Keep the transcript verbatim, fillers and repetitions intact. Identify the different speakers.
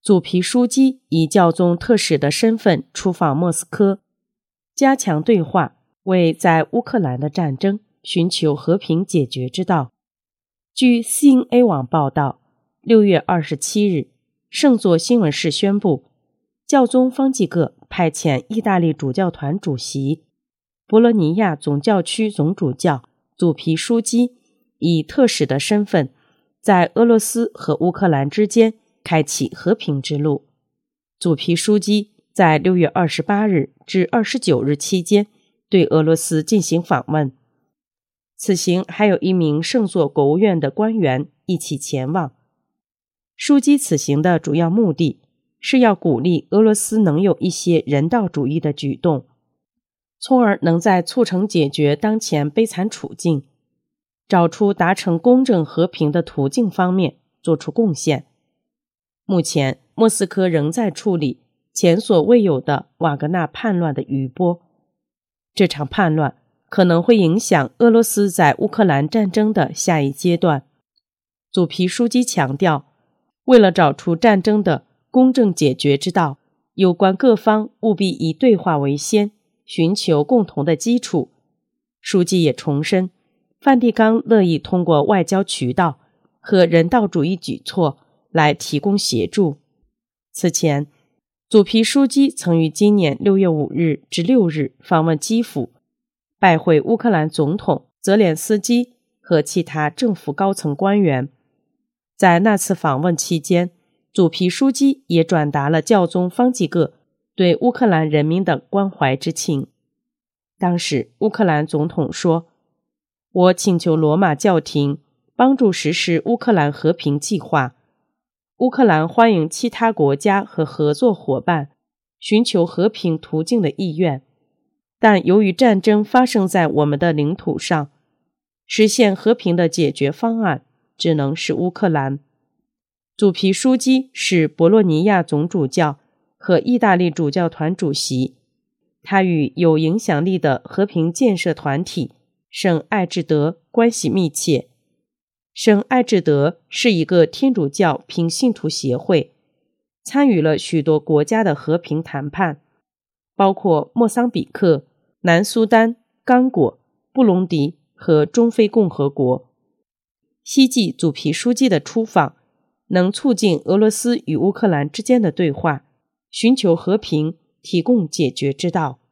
Speaker 1: 祖皮枢机以教宗特使的身份出访莫斯科，加强对话，为在乌克兰的战争寻求和平解决之道。据 C N A 网报道，六月二十七日，圣座新闻室宣布，教宗方济各派遣意大利主教团主席、博罗尼亚总教区总主教祖皮枢机以特使的身份，在俄罗斯和乌克兰之间开启和平之路。祖皮枢机在六月二十八日至二十九日期间对俄罗斯进行访问，此行还有一名圣座国务院的官员一起前往。枢机此行的主要目的是要鼓励俄罗斯能有一些人道主义的举动，从而能在促成解决当前悲惨处境、找出达成公正和平的途径方面做出贡献。目前，莫斯科仍在处理前所未有的瓦格纳叛乱的余波。这场叛乱可能会影响俄罗斯在乌克兰战争的下一阶段。祖皮枢机强调，为了找出战争的公正解决之道，有关各方务必以对话为先，寻求共同的基础。枢机也重申，梵蒂冈乐意通过外交渠道和人道主义举措来提供协助。此前，祖皮枢机曾于今年六月五日至六日访问基辅，拜会乌克兰总统泽连斯基和其他政府高层官员。在那次访问期间，祖皮枢机也转达了教宗方济各对乌克兰人民的关怀之情。当时，乌克兰总统说：“我请求罗马教廷帮助实施乌克兰和平计划。乌克兰欢迎其他国家和合作伙伴寻求和平途径的意愿，但由于战争发生在我们的领土上，实现和平的解决方案只能是乌克兰。”祖皮枢机是博洛尼亚总主教和意大利主教团主席，他与有影响力的和平建设团体圣艾智德关系密切。圣艾智德是一个天主教平信徒协会，参与了许多国家的和平谈判，包括莫桑比克、南苏丹、刚果、布隆迪和中非共和国。希冀祖皮枢机的出访能促进俄罗斯与乌克兰之间的对话，寻求和平，提供解决之道。